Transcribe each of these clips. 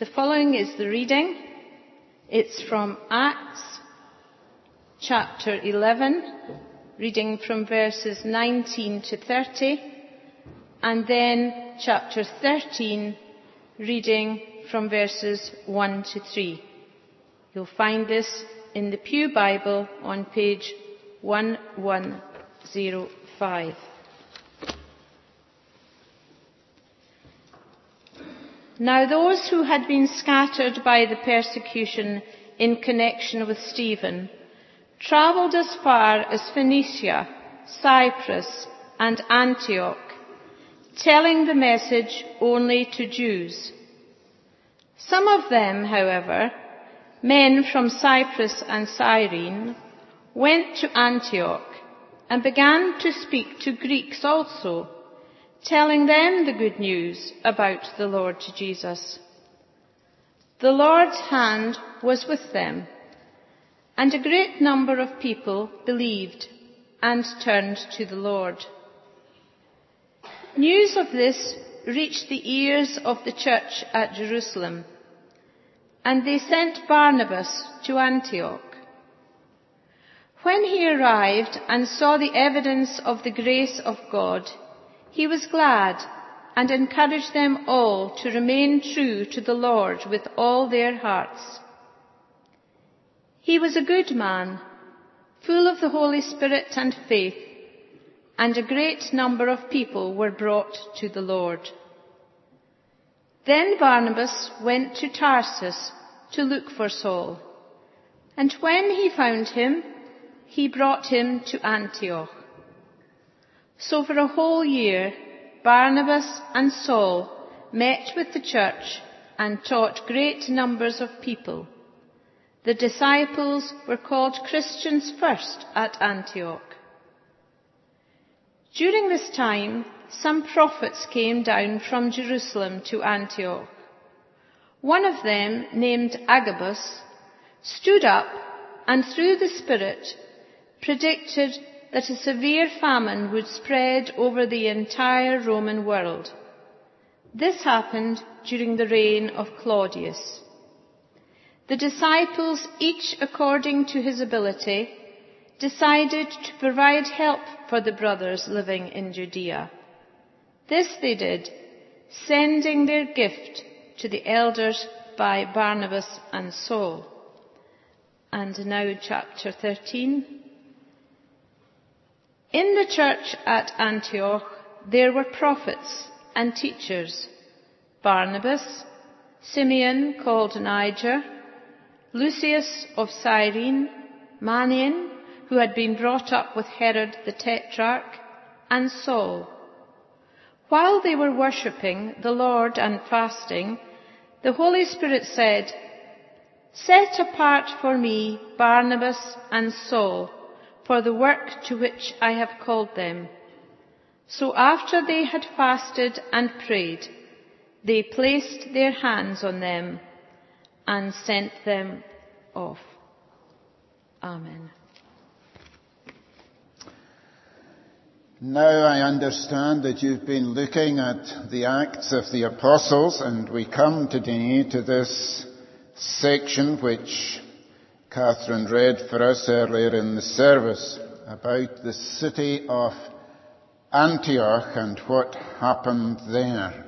The following is the reading. It's from Acts chapter 11, reading from verses 19 to 30, and then chapter 13, reading from verses 1 to 3. You'll find this in the Pew Bible on page 1105. Now those who had been scattered by the persecution in connection with Stephen travelled as far as Phoenicia, Cyprus, and Antioch, telling the message only to Jews. Some of them, however, men from Cyprus and Cyrene, went to Antioch and began to speak to Greeks also, telling them the good news about the Lord Jesus. The Lord's hand was with them, and a great number of people believed and turned to the Lord. News of this reached the ears of the church at Jerusalem, and they sent Barnabas to Antioch. When he arrived and saw the evidence of the grace of God, he was glad and encouraged them all to remain true to the Lord with all their hearts. He was a good man, full of the Holy Spirit and faith, and a great number of people were brought to the Lord. Then Barnabas went to Tarsus to look for Saul, and when he found him, he brought him to Antioch. So for a whole year, Barnabas and Saul met with the church and taught great numbers of people. The disciples were called Christians first at Antioch. During this time, some prophets came down from Jerusalem to Antioch. One of them, named Agabus, stood up and through the Spirit predicted that a severe famine would spread over the entire Roman world. This happened during the reign of Claudius. The disciples, each according to his ability, decided to provide help for the brothers living in Judea. This they did, sending their gift to the elders by Barnabas and Saul. And now chapter 13. In the church at Antioch there were prophets and teachers: Barnabas, Simeon called Niger, Lucius of Cyrene, Manaen, who had been brought up with Herod the Tetrarch, and Saul. While they were worshipping the Lord and fasting, the Holy Spirit said, "Set apart for me Barnabas and Saul for the work to which I have called them." So after they had fasted and prayed, they placed their hands on them and sent them off. Amen. Now I understand that you've been looking at the Acts of the Apostles, and we come today to this section which Catherine read for us earlier in the service about the city of Antioch and what happened there.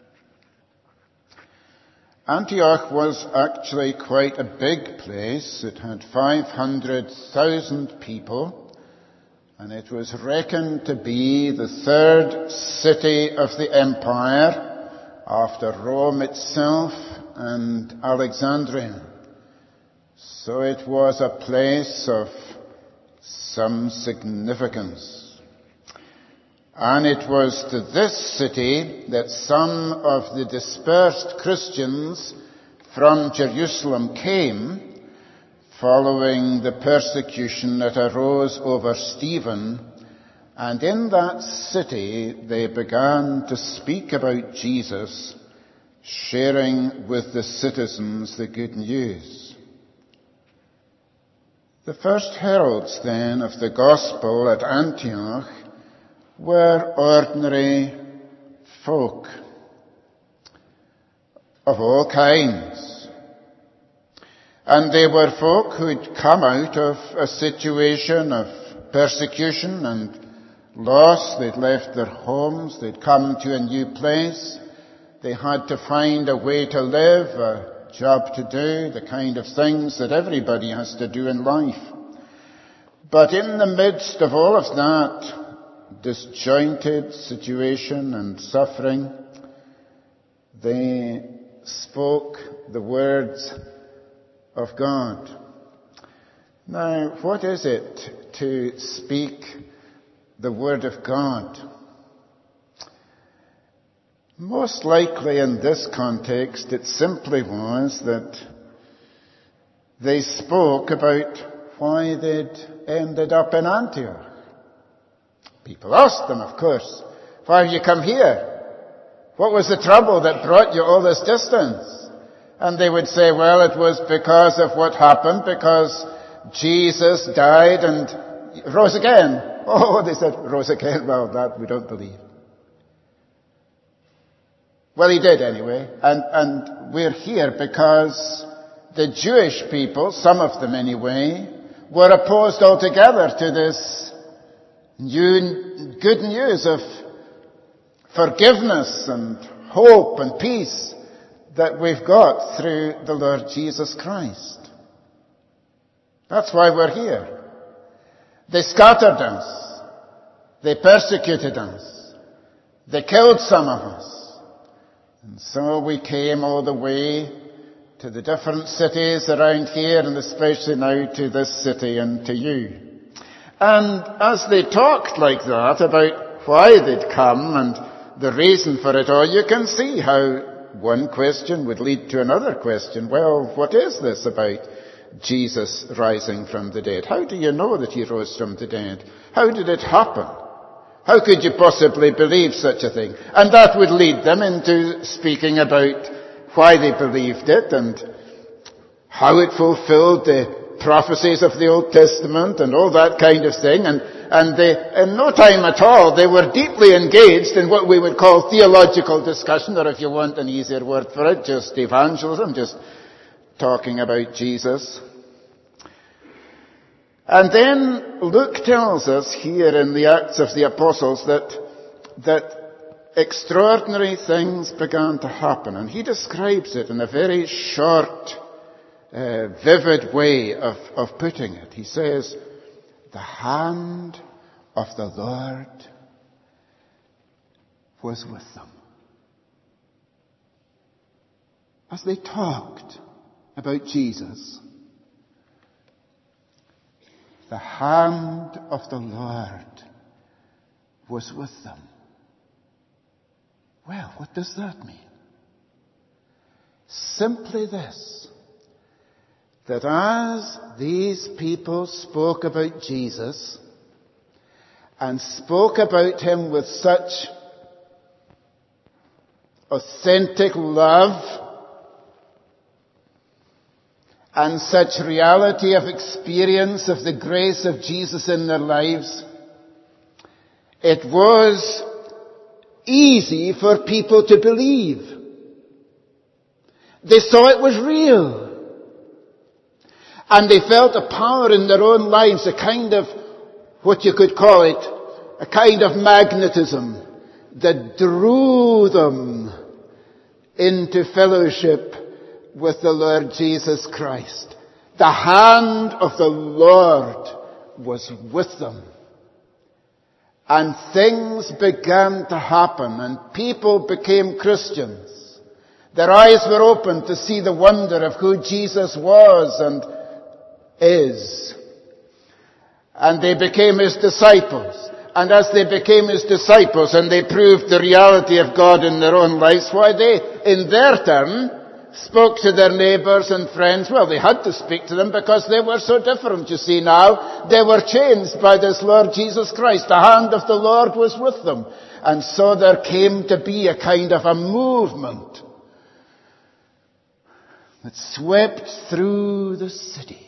Antioch was actually quite a big place. It had 500,000 people, and it was reckoned to be the third city of the empire after Rome itself and Alexandria. So it was a place of some significance. And it was to this city that some of the dispersed Christians from Jerusalem came, following the persecution that arose over Stephen. And in that city they began to speak about Jesus, sharing with the citizens the good news. The first heralds then of the gospel at Antioch were ordinary folk. of all kinds. And they were folk who'd come out of a situation of persecution and loss. They'd left their homes. They'd come to a new place. They had to find a way to live, a job to do, the kind of things that everybody has to do in life. But in the midst of all of that disjointed situation and suffering, they spoke the words of God. Now, what is it to speak the word of God? Most likely in this context, it simply was that they spoke about why they'd ended up in Antioch. People asked them, of course, why have you come here? What was the trouble that brought you all this distance? And they would say, well, it was because of what happened, because Jesus died and rose again. Oh, they said, rose again? Well, that we don't believe. Well, he did anyway, and we're here because the Jewish people, some of them anyway, were opposed altogether to this good news of forgiveness and hope and peace that we've got through the Lord Jesus Christ. That's why we're here. They scattered us. They persecuted us. They killed some of us. And so we came all the way to the different cities around here, and especially now to this city and to you. And as they talked like that about why they'd come and the reason for it all, you can see how one question would lead to another question. Well, what is this about Jesus rising from the dead? How do you know that he rose from the dead? How did it happen? How could you possibly believe such a thing? And that would lead them into speaking about why they believed it and how it fulfilled the prophecies of the Old Testament and all that kind of thing. And they, in no time at all, they were deeply engaged in what we would call theological discussion, or if you want an easier word for it, just evangelism, just talking about Jesus. And then Luke tells us here in the Acts of the Apostles that extraordinary things began to happen. And he describes it in a very short, vivid way of putting it. He says, the hand of the Lord was with them. As they talked about Jesus, the hand of the Lord was with them. Well, what does that mean? Simply this, that as these people spoke about Jesus and spoke about him with such authentic love and such reality of experience of the grace of Jesus in their lives, it was easy for people to believe. They saw it was real. And they felt a power in their own lives, a kind of, what you could call it, a kind of magnetism that drew them into fellowship with the Lord Jesus Christ. The hand of the Lord was with them. And things began to happen, and people became Christians. Their eyes were opened to see the wonder of who Jesus was and is. And they became his disciples. And as they became his disciples and they proved the reality of God in their own lives, why they, in their turn, spoke to their neighbours and friends. Well, they had to speak to them because they were so different. You see now, they were changed by this Lord Jesus Christ. The hand of the Lord was with them. And so there came to be a kind of a movement that swept through the city.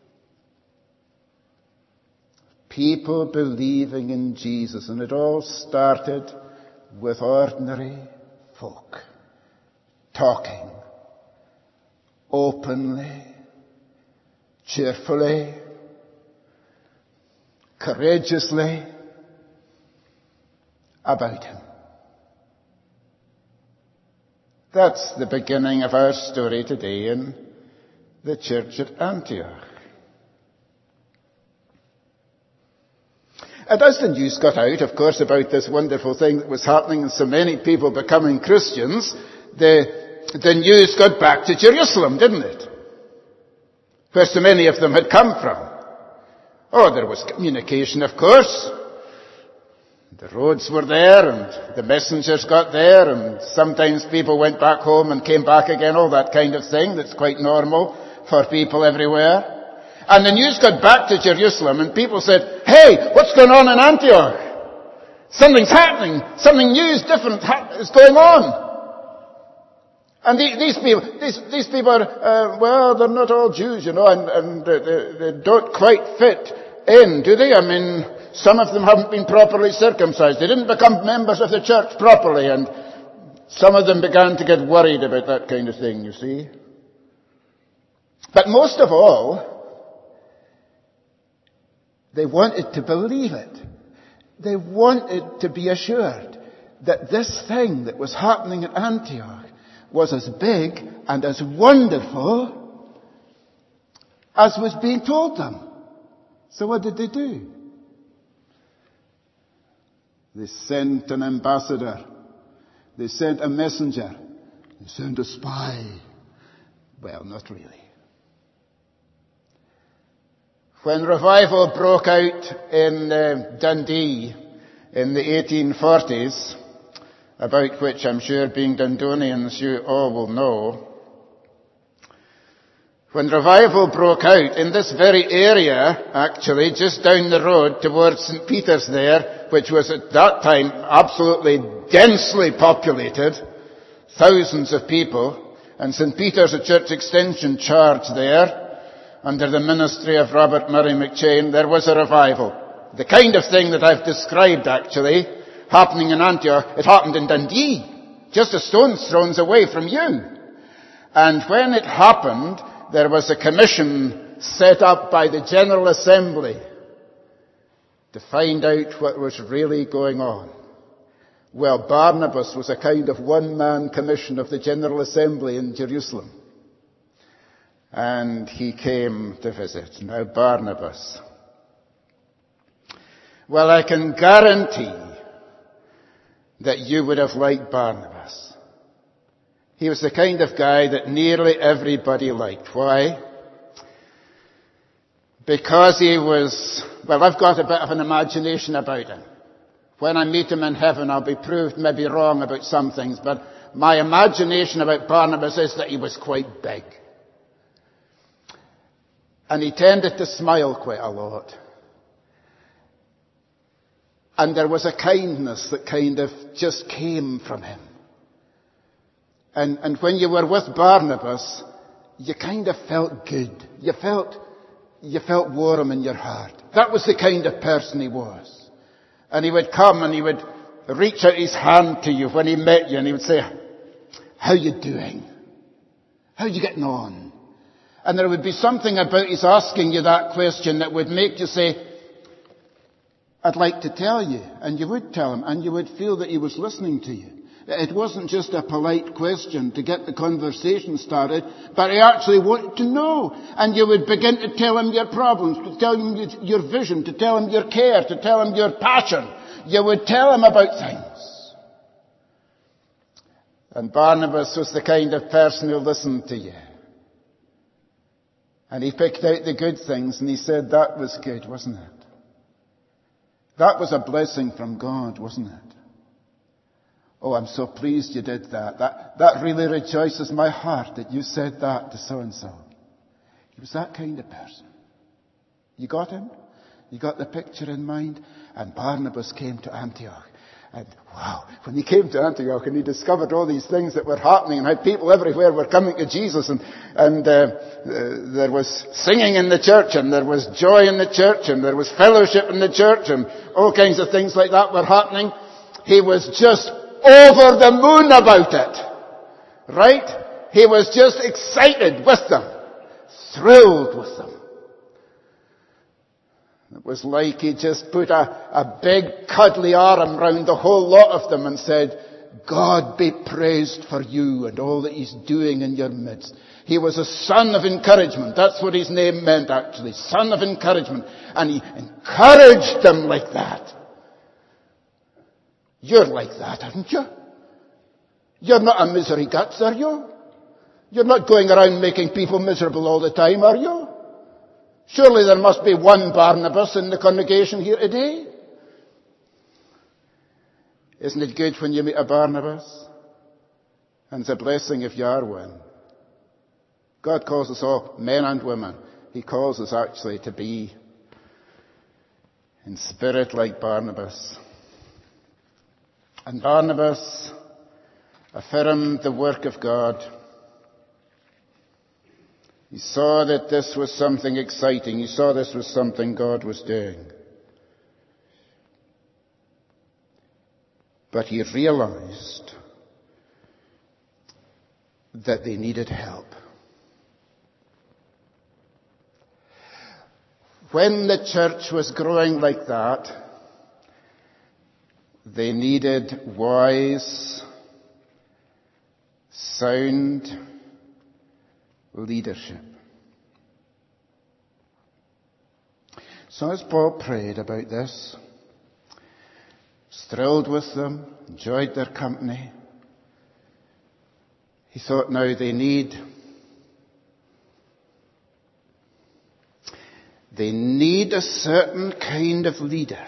People believing in Jesus. And it all started with ordinary folk talking openly, cheerfully, courageously about him. That's the beginning of our story today in the church at Antioch. And as the news got out, of course, about this wonderful thing that was happening and so many people becoming Christians, the news got back to Jerusalem, didn't it? Where so many of them had come from. Oh, there was communication, of course. The roads were there, and the messengers got there, and sometimes people went back home and came back again, all that kind of thing that's quite normal for people everywhere. And the news got back to Jerusalem, and people said, "Hey, what's going on in Antioch? Something's happening. Something new, different is going on." And these people are, well, they're not all Jews, and they don't quite fit in, do they? I mean, some of them haven't been properly circumcised. They didn't become members of the church properly, and some of them began to get worried about that kind of thing, you see. But most of all, they wanted to believe it. They wanted to be assured that this thing that was happening at Antioch was as big and as wonderful as was being told them. So what did they do? They sent an ambassador. They sent a messenger. They sent a spy. Well, not really. When revival broke out in Dundee in the 1840s, about which I'm sure, being Dundonians, you all will know, when revival broke out in this very area, actually, just down the road towards St. Peter's there, which was at that time absolutely densely populated, thousands of people, and St. Peter's, a church extension charge there, under the ministry of Robert Murray McChain, there was a revival. The kind of thing that I've described, actually, happening in Antioch, it happened in Dundee, just a stone's throw away from you. And when it happened, there was a commission set up by the General Assembly to find out what was really going on. Well, Barnabas was a kind of one-man commission of the General Assembly in Jerusalem. And he came to visit. Now, Barnabas. Well, I can guarantee that you would have liked Barnabas. He was the kind of guy that nearly everybody liked. Why? Because he was, well, I've got a bit of an imagination about him. When I meet him in heaven, I'll be proved maybe wrong about some things, but my imagination about Barnabas is that he was quite big. And he tended to smile quite a lot. And there was a kindness that kind of just came from him. And when you were with Barnabas, you kind of felt good. You felt warm in your heart. That was the kind of person he was. And he would come and he would reach out his hand to you when he met you, and he would say, "How you doing? How you getting on?" And there would be something about his asking you that question that would make you say, "I'd like to tell you." And you would tell him, and you would feel that he was listening to you. It wasn't just a polite question to get the conversation started, but he actually wanted to know. And you would begin to tell him your problems, to tell him your vision, to tell him your care, to tell him your passion. You would tell him about things. And Barnabas was the kind of person who listened to you. And he picked out the good things, and he said, "That was good, wasn't it? That was a blessing from God, wasn't it? Oh, I'm so pleased you did that. That really rejoices my heart that you said that to so-and-so." He was that kind of person. You got him? You got the picture in mind? And Barnabas came to Antioch. And wow, when he came to Antioch and he discovered all these things that were happening and how people everywhere were coming to Jesus, and there was singing in the church, and there was joy in the church, and there was fellowship in the church, and all kinds of things like that were happening, he was just over the moon about it. Right? He was just excited with them, thrilled with them. It was like he just put a big cuddly arm round the whole lot of them and said, God be praised for you and all that he's doing in your midst. He was a son of encouragement. That's what his name meant actually. Son of encouragement. And he encouraged them like that. You're like that, aren't you? You're not a misery guts, are you? You're not going around making people miserable all the time, are you? Surely there must be one Barnabas in the congregation here today. Isn't it good when you meet a Barnabas? And it's a blessing if you are one. God calls us all, men and women. He calls us actually to be in spirit like Barnabas. And Barnabas affirmed the work of God. He saw that this was something exciting. He saw this was something God was doing. But he realized that they needed help. When the church was growing like that, they needed wise, sound leadership. So as Paul prayed about this, was thrilled with them, enjoyed their company, he thought now they need a certain kind of leader.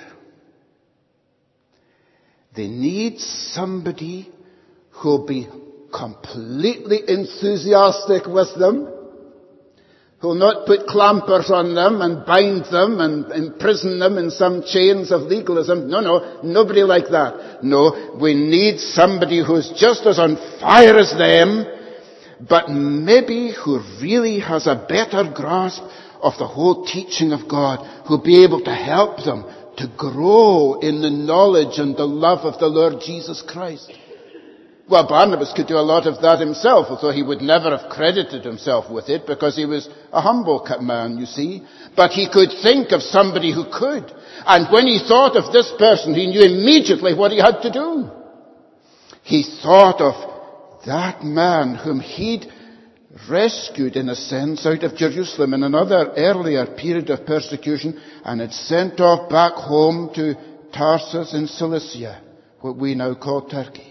They need somebody who'll be completely enthusiastic with them, who'll not put clampers on them and bind them and imprison them in some chains of legalism. No, nobody like that. No, we need somebody who's just as on fire as them, but maybe who really has a better grasp of the whole teaching of God, who'll be able to help them to grow in the knowledge and the love of the Lord Jesus Christ. Well, Barnabas could do a lot of that himself, although he would never have credited himself with it because he was a humble man, you see. But he could think of somebody who could. And when he thought of this person, he knew immediately what he had to do. He thought of that man whom he'd rescued, in a sense, out of Jerusalem in another earlier period of persecution and had sent off back home to Tarsus in Cilicia, what we now call Turkey.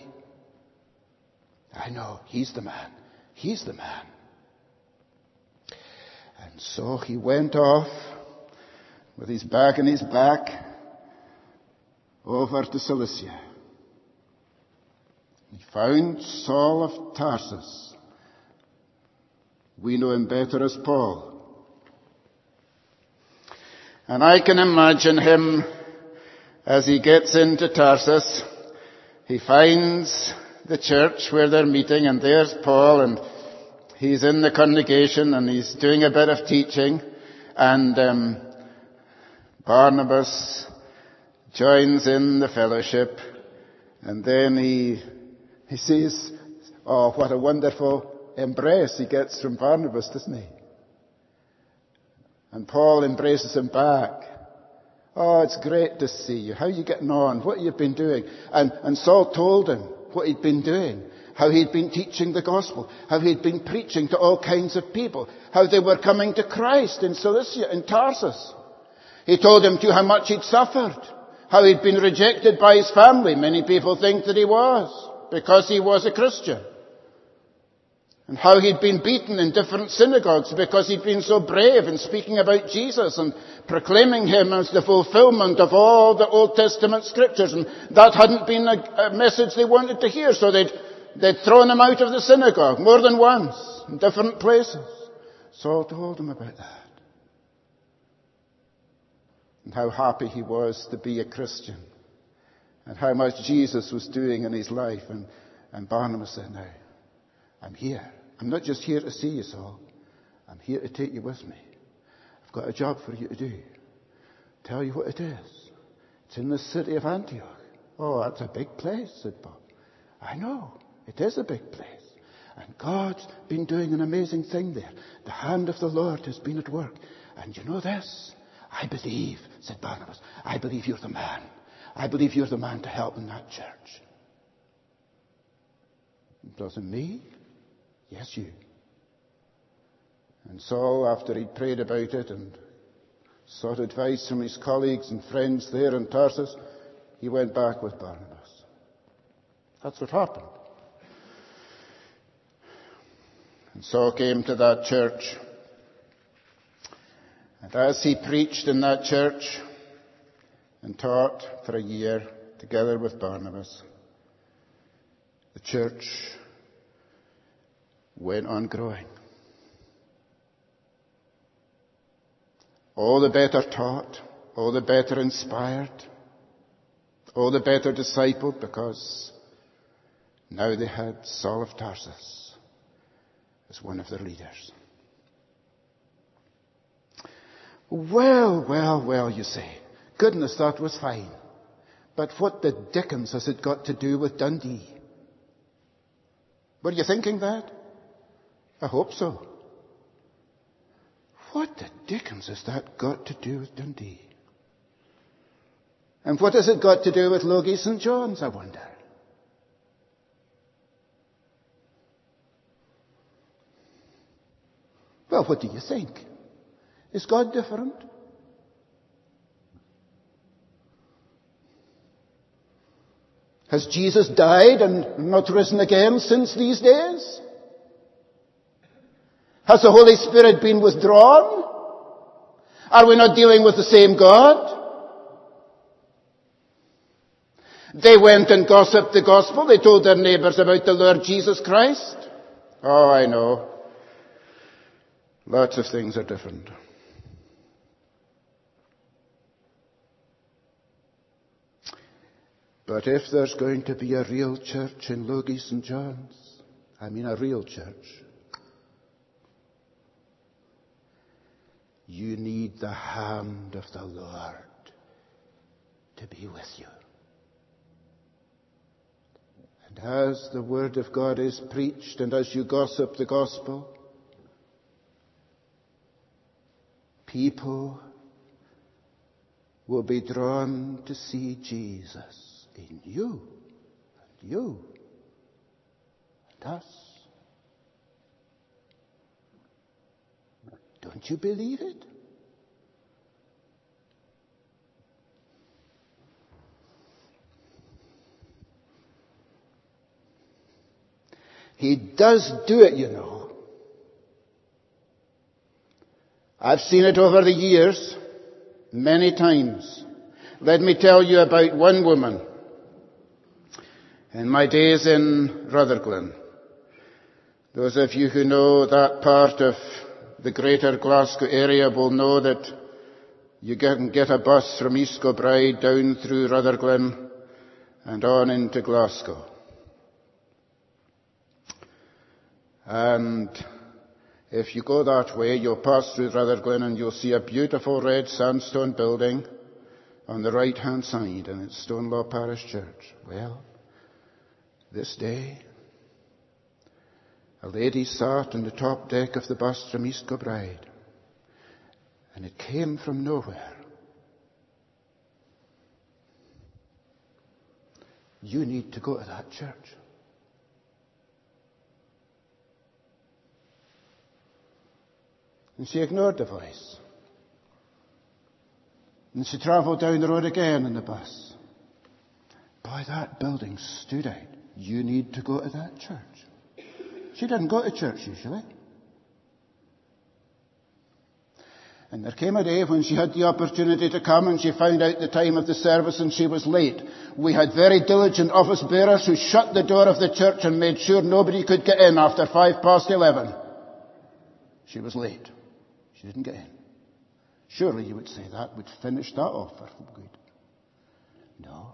I know, he's the man. He's the man. And so he went off with his bag on his back over to Cilicia. He found Saul of Tarsus. We know him better as Paul. And I can imagine him as he gets into Tarsus. He finds the church where they're meeting, and there's Paul, and he's in the congregation, and he's doing a bit of teaching, and Barnabas joins in the fellowship, and then he sees, oh, what a wonderful embrace he gets from Barnabas, doesn't he? And Paul embraces him back. Oh, it's great to see you. How are you getting on? What have you been doing? And Saul told him what he'd been doing, how he'd been teaching the gospel, how he'd been preaching to all kinds of people, how they were coming to Christ in Cilicia, in Tarsus. He told him too how much he'd suffered, how he'd been rejected by his family. Many people think that he was, because he was a Christian. And how he'd been beaten in different synagogues because he'd been so brave in speaking about Jesus and proclaiming him as the fulfillment of all the Old Testament scriptures. And that hadn't been a message they wanted to hear, so they'd thrown him out of the synagogue more than once in different places. Saul told him about that. And how happy he was to be a Christian. And how much Jesus was doing in his life. And Barnabas said, no, I'm here. I'm not just here to see you, Saul. I'm here to take you with me. I've got a job for you to do. Tell you what it is. It's in the city of Antioch. Oh, that's a big place, said Paul. I know. It is a big place. And God's been doing an amazing thing there. The hand of the Lord has been at work. And you know this? I believe, said Barnabas, I believe you're the man. I believe you're the man to help in that church. Brother me? Yes, you. And Saul, after he'd prayed about it and sought advice from his colleagues and friends there in Tarsus, he went back with Barnabas. That's what happened. And Saul came to that church. And as he preached in that church and taught for a year together with Barnabas, the church went on growing. All the better taught, all the better inspired, all the better discipled, because now they had Saul of Tarsus as one of their leaders. Well, you say. Goodness, that was fine. But what the dickens has it got to do with Dundee? Were you thinking that? I hope so. What the dickens has that got to do with Dundee? And what has it got to do with Logie St. John's, I wonder? Well, what do you think? Is God different? Has Jesus died and not risen again since these days? Has the Holy Spirit been withdrawn? Are we not dealing with the same God? They went and gossiped the gospel. They told their neighbours about the Lord Jesus Christ. Oh, I know. Lots of things are different. But if there's going to be a real church in Logie St. John's, I mean a real church, you need the hand of the Lord to be with you. And as the Word of God is preached and as you gossip the gospel, people will be drawn to see Jesus in you and us. Don't you believe it? He does do it, you know. I've seen it over the years, many times. Let me tell you about one woman. In my days in Rutherglen, those of you who know that part of the greater Glasgow area will know that you can get a bus from East Kilbride down through Rutherglen and on into Glasgow. And if you go that way, you'll pass through Rutherglen and you'll see a beautiful red sandstone building on the right-hand side, and it's Stonelaw Parish Church. Well, this day, a lady sat on the top deck of the bus from East Kilbride, and it came from nowhere. You need to go to that church. And she ignored the voice. And she travelled down the road again in the bus. Boy, that building stood out. You need to go to that church. She didn't go to church usually. And there came a day when she had the opportunity to come and she found out the time of the service and she was late. We had very diligent office bearers who shut the door of the church and made sure nobody could get in after 11:05. She was late. She didn't get in. Surely you would say that would finish that off for good. No.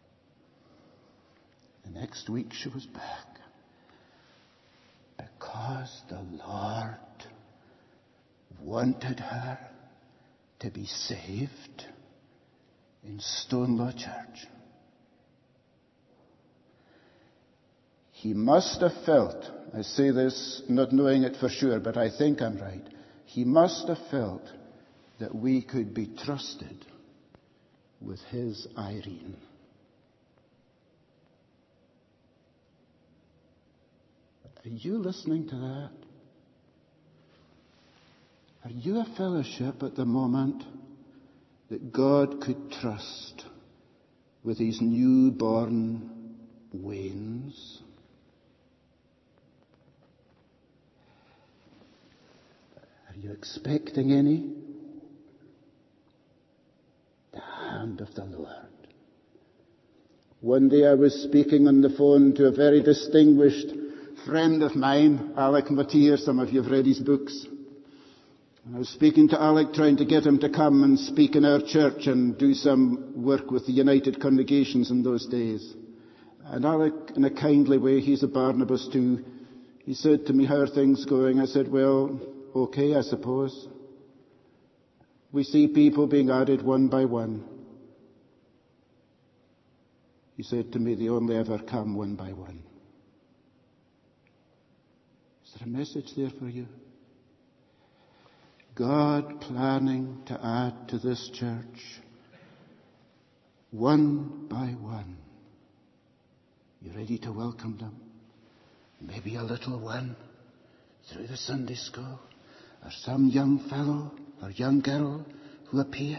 The next week she was back. Because the Lord wanted her to be saved in Stonelaw Church. he must have felt, I say this not knowing it for sure, but I think I'm right, he must have felt that we could be trusted with his Irene. Are you listening to that? Are you a fellowship at the moment that God could trust with his newborn Waynes? Are you expecting any? The hand of the Lord. One day I was speaking on the phone to a very distinguished friend of mine, Alec Mottier. Some of you have read his books. I was speaking to Alec, trying to get him to come and speak in our church and do some work with the United Congregations in those days. And Alec, in a kindly way, he's a Barnabas too, he said to me, how are things going? I said, well, okay, I suppose. We see people being added one by one. He said to me, they only ever come one by one. Is there a message there for you? God planning to add to this church one by one. You ready to welcome them? Maybe a little one through the Sunday school, or some young fellow or young girl who appears.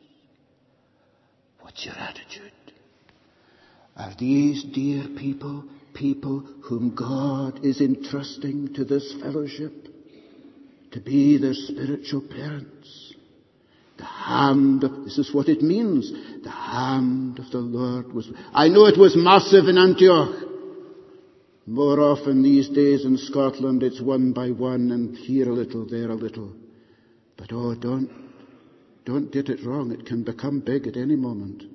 What's your attitude? Are these dear people, people whom God is entrusting to this fellowship to be their spiritual parents? The hand of, this is what it means, the hand of the Lord was, I know it was massive in Antioch. More often these days in Scotland it's one by one and here a little, there a little. But don't get it wrong, it can become big at any moment.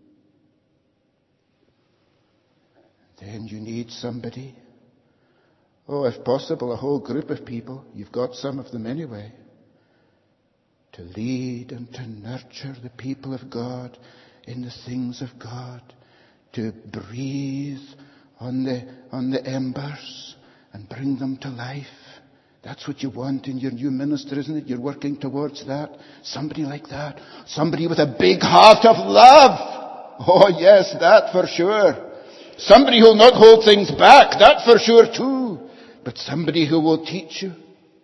Then you need somebody. Oh, if possible, a whole group of people. You've got some of them anyway. To lead and to nurture the people of God in the things of God. To breathe on the embers and bring them to life. That's what you want in your new minister, isn't it? You're working towards that. Somebody like that. Somebody with a big heart of love. Oh yes, that for sure. Somebody who'll not hold things back. That for sure too. But somebody who will teach you.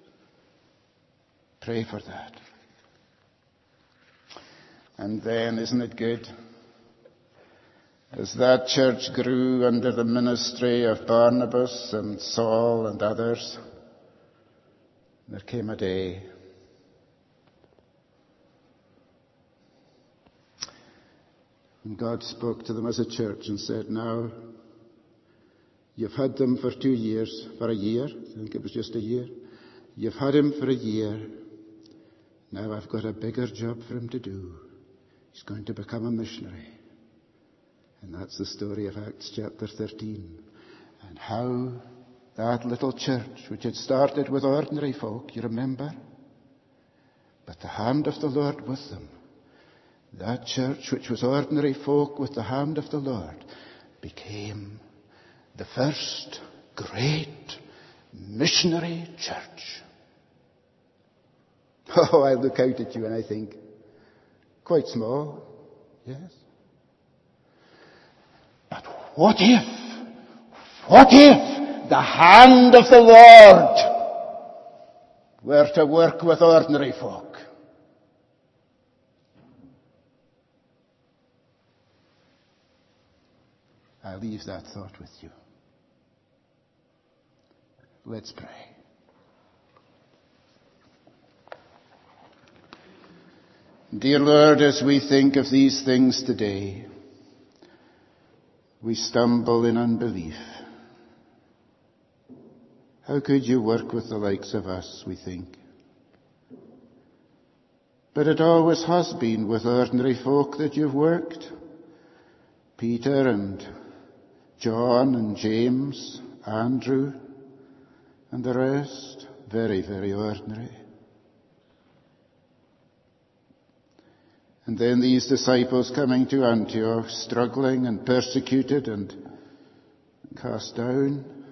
Pray for that. And then, isn't it good? As that church grew under the ministry of Barnabas and Saul and others, there came a day when God spoke to them as a church and said, now, you've had them for 2 years, for a year. I think it was just a year. You've had him for a year. Now I've got a bigger job for him to do. He's going to become a missionary. And that's the story of Acts chapter 13. And how that little church, which had started with ordinary folk, you remember? But the hand of the Lord with them. That church, which was ordinary folk with the hand of the Lord, became the first great missionary church. Oh, I look out at you and I think, quite small, yes. But what if the hand of the Lord were to work with ordinary folk? I leave that thought with you. Let's pray. Dear Lord, as we think of these things today, we stumble in unbelief. How could you work with the likes of us, we think? But it always has been with ordinary folk that you've worked. Peter and John and James, Andrew, and the rest, very, very ordinary. And then these disciples coming to Antioch, struggling and persecuted and cast down.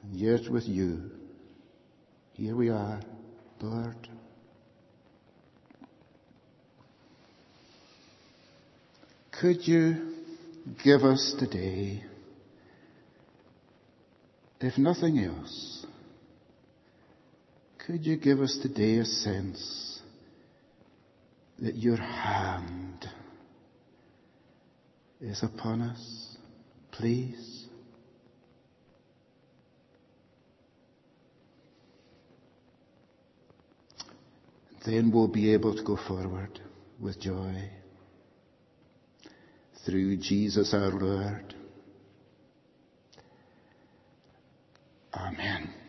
And yet with you, here we are, Lord. Could you give us today, if nothing else, could you give us today a sense that your hand is upon us, please? Then we'll be able to go forward with joy through Jesus our Lord. Amen.